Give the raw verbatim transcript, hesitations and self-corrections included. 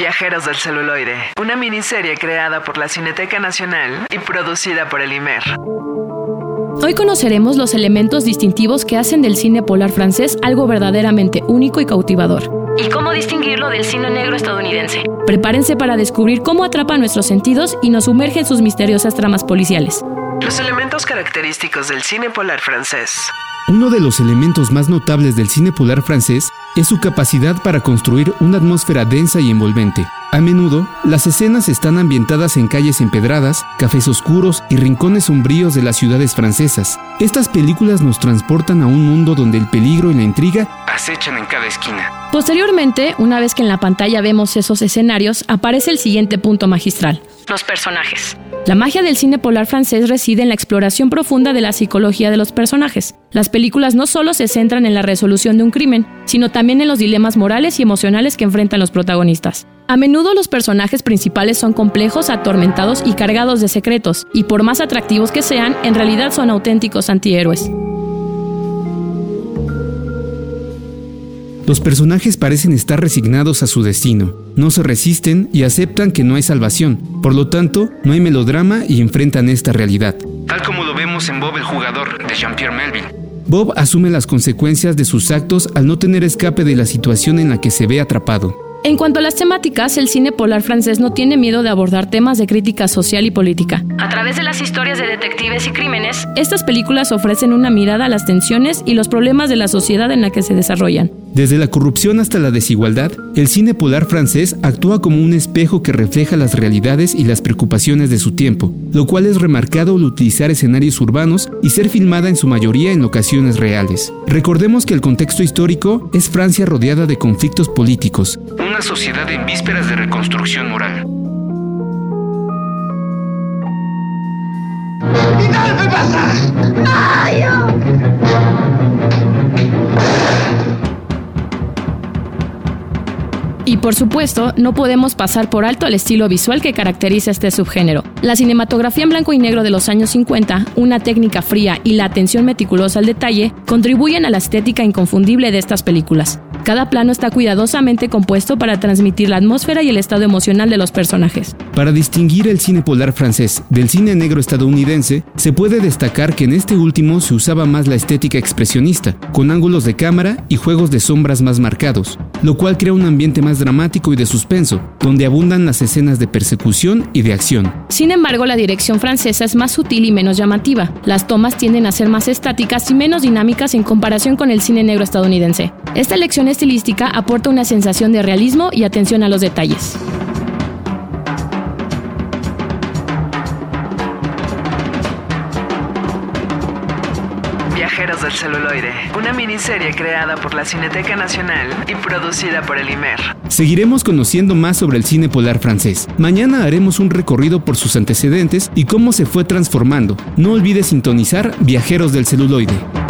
Viajeros del celuloide, una miniserie creada por la Cineteca Nacional y producida por el I M E R. Hoy conoceremos los elementos distintivos que hacen del cine polar francés algo verdaderamente único y cautivador. ¿Y cómo distinguirlo del cine negro estadounidense? Prepárense para descubrir cómo atrapa nuestros sentidos y nos sumerge en sus misteriosas tramas policiales. Los elementos característicos del cine polar francés. Uno de los elementos más notables del cine polar francés es su capacidad para construir una atmósfera densa y envolvente. A menudo, las escenas están ambientadas en calles empedradas, cafés oscuros y rincones sombríos de las ciudades francesas. Estas películas nos transportan a un mundo donde el peligro y la intriga acechan en cada esquina. Posteriormente, una vez que en la pantalla vemos esos escenarios, aparece el siguiente punto magistral: los personajes. La magia del cine polar francés reside en la exploración profunda de la psicología de los personajes. Las películas no solo se centran en la resolución de un crimen, sino también en los dilemas morales y emocionales que enfrentan los protagonistas. A menudo los personajes principales son complejos, atormentados y cargados de secretos, y por más atractivos que sean, en realidad son auténticos antihéroes. Los personajes parecen estar resignados a su destino, no se resisten y aceptan que no hay salvación, por lo tanto, no hay melodrama y enfrentan esta realidad. Tal como lo vemos en Bob el jugador, de Jean-Pierre Melville. Bob asume las consecuencias de sus actos al no tener escape de la situación en la que se ve atrapado. En cuanto a las temáticas, el cine polar francés no tiene miedo de abordar temas de crítica social y política. A través de las historias de detectives y crímenes, estas películas ofrecen una mirada a las tensiones y los problemas de la sociedad en la que se desarrollan. Desde la corrupción hasta la desigualdad, el cine polar francés actúa como un espejo que refleja las realidades y las preocupaciones de su tiempo, lo cual es remarcado al utilizar escenarios urbanos y ser filmada en su mayoría en locaciones reales. Recordemos que el contexto histórico es Francia rodeada de conflictos políticos, una sociedad en vísperas de reconstrucción moral. Y por supuesto, no podemos pasar por alto el estilo visual que caracteriza este subgénero. La cinematografía en blanco y negro de los años cincuenta, una técnica fría y la atención meticulosa al detalle contribuyen a la estética inconfundible de estas películas. Cada plano está cuidadosamente compuesto para transmitir la atmósfera y el estado emocional de los personajes. Para distinguir el cine polar francés del cine negro estadounidense, se puede destacar que en este último se usaba más la estética expresionista, con ángulos de cámara y juegos de sombras más marcados, lo cual crea un ambiente más dramático y de suspenso, donde abundan las escenas de persecución y de acción. Sin embargo, la dirección francesa es más sutil y menos llamativa. Las tomas tienden a ser más estáticas y menos dinámicas en comparación con el cine negro estadounidense. Esta elección estilística aporta una sensación de realismo y atención a los detalles. Viajeros del celuloide, una miniserie creada por la Cineteca Nacional y producida por el I M E R. Seguiremos conociendo más sobre el cine polar francés. Mañana haremos un recorrido por sus antecedentes y cómo se fue transformando. No olvides sintonizar Viajeros del celuloide.